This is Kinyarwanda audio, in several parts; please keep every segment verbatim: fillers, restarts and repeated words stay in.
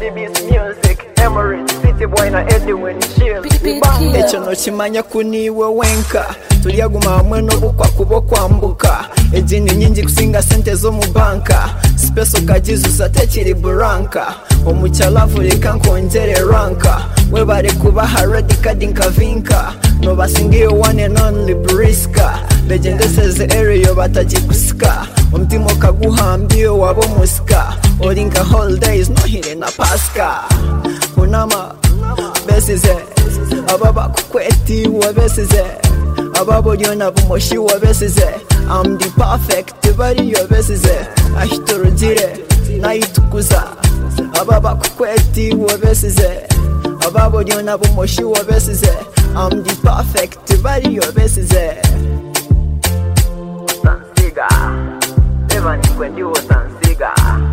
D B's music, Emirates, City Boy na Edwin Shield. Echo no chimanya kuniwe wenka tuliaguma hamwe n'obukwa kubo kwambuka ejini nyingi kusinga sente zo mu banka special kajizu satekiri buranka omucyalavu reka nkongere ranka we bari kuba haredi kadi nkavinka no basingiye one and only briska legendeseze area batagikusika umtimo kaguhambiye wabo musika orinka holidays no hire na paska unama besize ababa kukweti wabesize ababo yona bumoshi wabesize I'm the perfect bari yobesize ahitorugire nayitukuza ababa kukweti wabesize ababo yona bumoshi wabesize I'm the perfect bari yobesize Osansiga Evan kwendi osansiga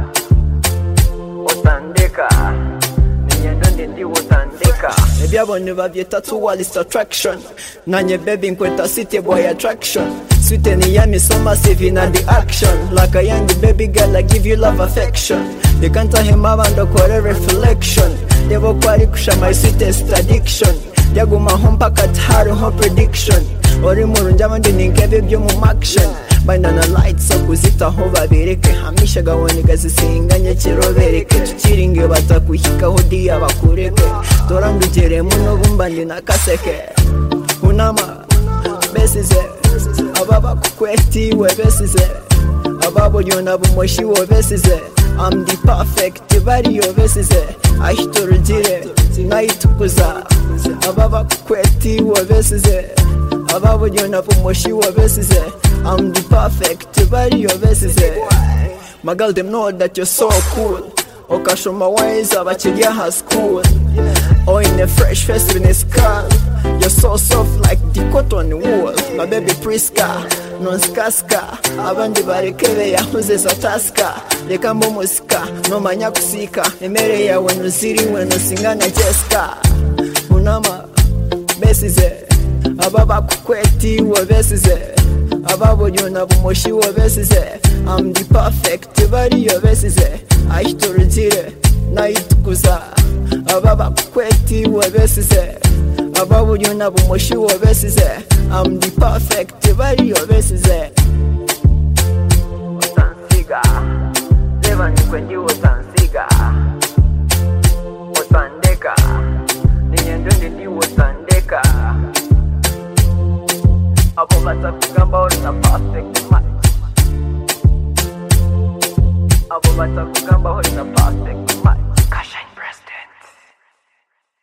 Osandeka Ndi wotandika ebyabone babyeta tourist attraction nanye baby nkweta city boy attraction sweet and yummy so massive in the action like a young baby girl I give you love affection you can't tell him abando kore reflection devo kwari kusha my sweetest addiction yaguma home packet hard home prediction ori murunja mandi ninkebe byo mu action Banana lights so kuzita ho babireke hamisha gawani gazisinganye kirobereke tukiringe batakuhika hodi abakureke torandugere muno bumbandi nakaseke unama besize ababa kukweti we besize ababo yona bumoshi we besize I'm the perfect bari yo besize ahitorugire nayitukuza ababa kukweti we besize ababo yona bumoshi we besize I'm the perfect body your besize my girl them know that you're so cool okashoma wise abakiriya ha school oh in a fresh face in a skull you're so soft like the cotton wool my baby Priska non skaska abandi barekebe yahuze sataska reka mbomusika no manya kusika emere yawe nuziri weno singana Jessica unama besize ababa kukweti we besize ababo yona bumoshi wabesize I'm the perfect bari yobesize ahitorugire nayitukuza ababa kukweti wabesize ababo yona bumoshi wabesize I'm the perfect bari yobesize Osansiga Leva nikwendi osansiga Osandeka Ninyendonde ndi osandeka Abo batakugamba uri na perfect match Abo batakugamba uri na perfect match